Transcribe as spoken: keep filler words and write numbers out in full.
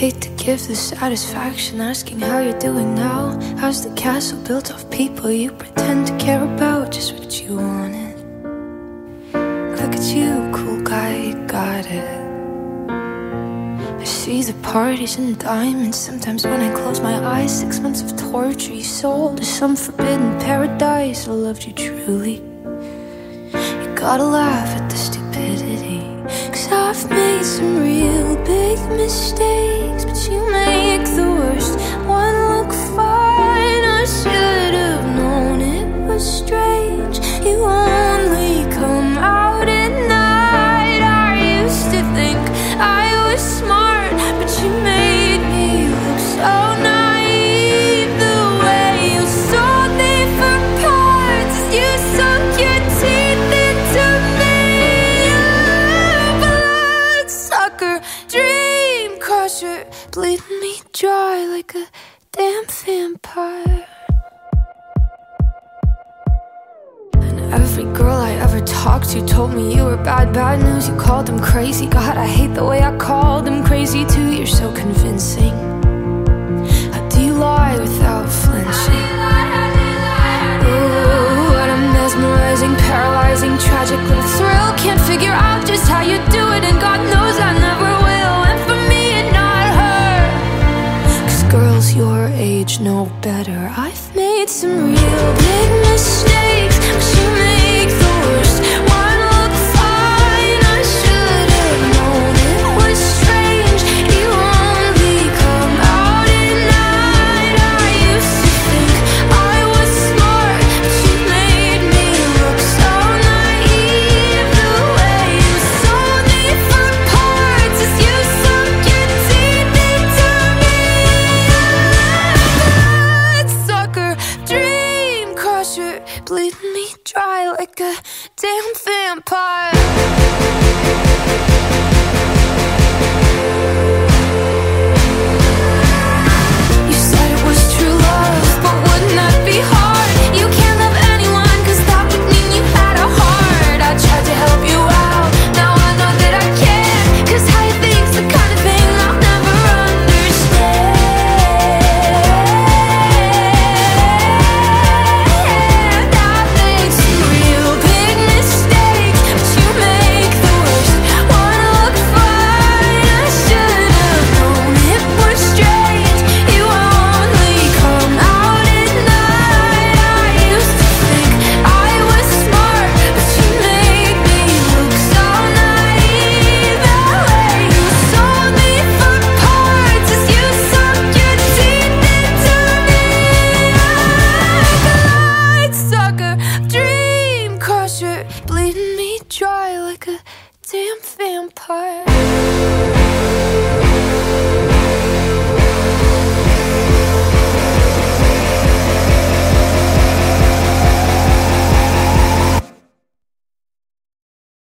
hate to give the satisfaction asking how you're doing now. How's the castle built of people you pretend to care about? Just what you wanted. Look at you, cool guy, you got it. I see the parties and diamonds. Sometimes when I close my eyes, six months of torture you sold to some forbidden paradise. I loved you truly. You gotta laugh at the stupidity, 'cause I've made some real big mistakes, but you make the worst one look fine. I should have known it was strange. You only come out at night. I used to think I was smart, but you made me look so naive. The way you sold me for parts, you sunk your teeth into me. Bloodsucker, dream crusher, bleeding me dry like a damn vampire. And every girl I ever talked to told me you were bad, bad news. You called them crazy. God, I hate the way I called them crazy too. You're so convincing. How do you lie without flinching? Ooh, what a mesmerizing, paralyzing, tragic little thrill. Can't figure out just how you do it, and God knows I never will. And for me and not her, 'cause girls your age know better. I've made some real big mistakes, but you make the worst one look fine. I should have known it was strange. You only come out at night. I used to think I was smart, but you made me look so naive. The way you sold me for parts is you sunk your teeth into me. Bloodsucker, dream crusher, bleeding me dry like a damn vampire.